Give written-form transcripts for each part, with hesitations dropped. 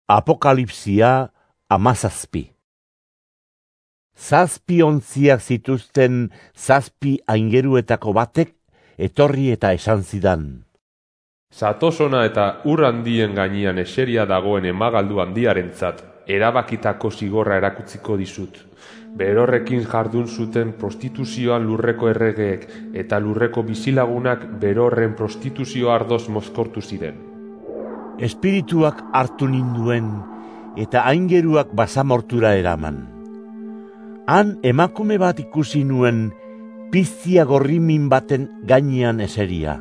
Apokalipsia 17. Zazpi ontziak zituzten zazpi aingeruetako batek etorri eta esan zidan: Zatozona eta ur handien gainean eseria dagoen emagaldu handiarentzat erabakitako zigorra erakutziko dizut. Berorrekin jardun zuten prostituzioan lurreko erregeek eta lurreko bizilagunak berorren prostituzio ardoz mozkortu ziren. Espirituak hartu ninduen eta aingeruak basamortura eraman. Han emakume bat ikusi nuen piztia gorrimin baten gainean eseria.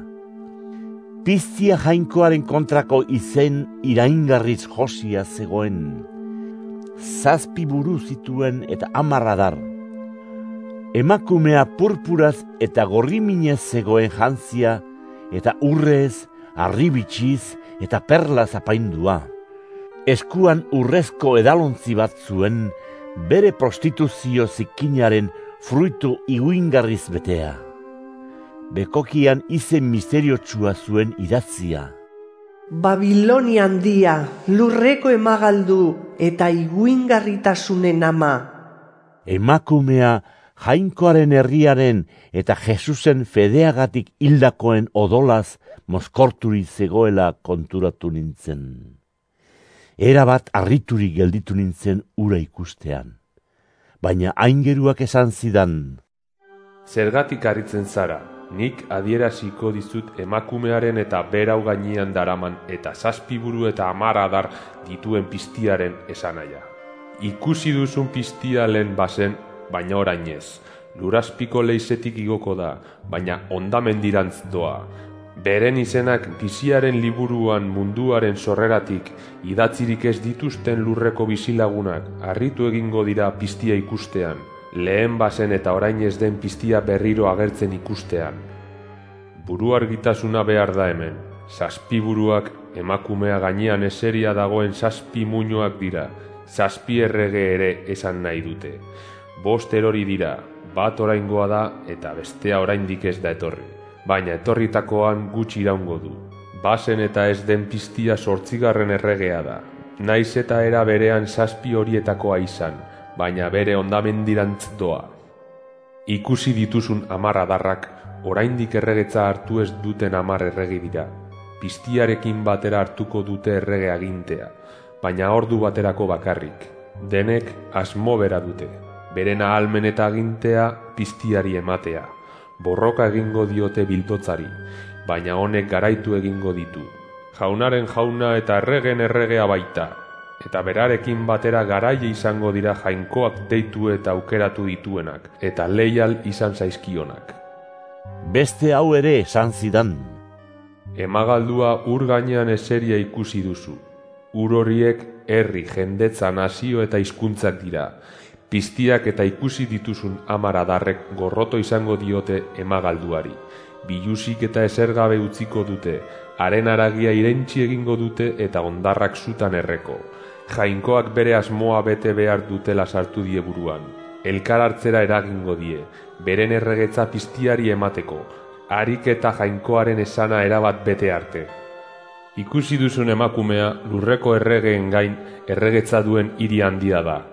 Piztia jainkoaren kontrako izen iraingarriz josia zegoen. Zazpi buru zituen eta 10 adar. Emakumea purpuraz eta gorriminez zegoen jantzia eta urrez, harribitxiz eta perlaz apaindua. Eskuan urrezko edalontzi bat zuen, bere prostituzio zikinaren fruitu iguingarriz betea. Bekokian izen misteriotsua zuen idatzia: Babilonia handia, lurreko emagaldu eta iguingarritasunen ama. Emakumea jainkoaren herriaren eta Jesusen fedeagatik hildakoen odolaz mozkorturi zegoela konturatu nintzen. Erabat harriturik gelditu nintzen ura ikustean. Baina aingeruak esan zidan: Zergatik harritzen zara, nik adieraziko dizut emakumearen eta berau gainean daraman eta 7 buru eta 10 adar dituen piztiaren esanahia. Ikusi duzun piztia lehen bazen, baina orain ez. Luraspiko leizetik igoko da, baina hondamendirantz doa. Beren izenak biziaren liburuan munduaren sorreratik idatzirik ez dituzten lurreko bizilagunak harritu egingo dira piztia ikustean, lehen bazen eta orain ez den piztia berriro agertzen ikustean. Buru argitasuna behar da hemen. 7 buruak emakumea gainean eseria dagoen 7 muinoak dira, 7 errege ere esan nahi dute. 5 erori dira, bat oraingoa da eta bestea oraindik ez da etorri. Baina etorritakoan gutxi iraungo du. Bazen eta ez den piztia 8. erregea da. Naiz eta era berean 7 horietakoa izan, baina bere hondamendirantz doa. Ikusi dituzun 10 adarrak oraindik erregetza hartu ez duten 10 errege dira. Piztiarekin batera hartuko dute errege agintea, baina ordu baterako bakarrik. Denek asmo bera dute, beren ahalmen eta agintea piztiari ematea. Borroka egingo diote biltotzari, baina honek garaitu egingo ditu. Jaunaren jauna eta erregen erregea baita, eta berarekin batera garaile izango dira jainkoak deitu eta aukeratu dituenak, eta leial izan zaizkionak. Beste hau ere esan zidan: Emagaldua ur gainean eseria ikusi duzu. Ur horiek herri, jendetza, nazio eta hizkuntzak dira. Piztiak eta ikusi dituzun 10 adarrek gorroto izango diote emagalduari. Bilusik eta esergabe utziko dute, haren haragia irentsi egingo dute eta hondarrak zutan erreko. Jainkoak bere asmoa bete behar dutela sartu die buruan. Elkar hartzera eragingo die, beren erregetza piztiari emateko, harik eta jainkoaren esana erabat bete arte. Ikusi duzun emakumea lurreko erregeen gain erregetza duen hiri handia da.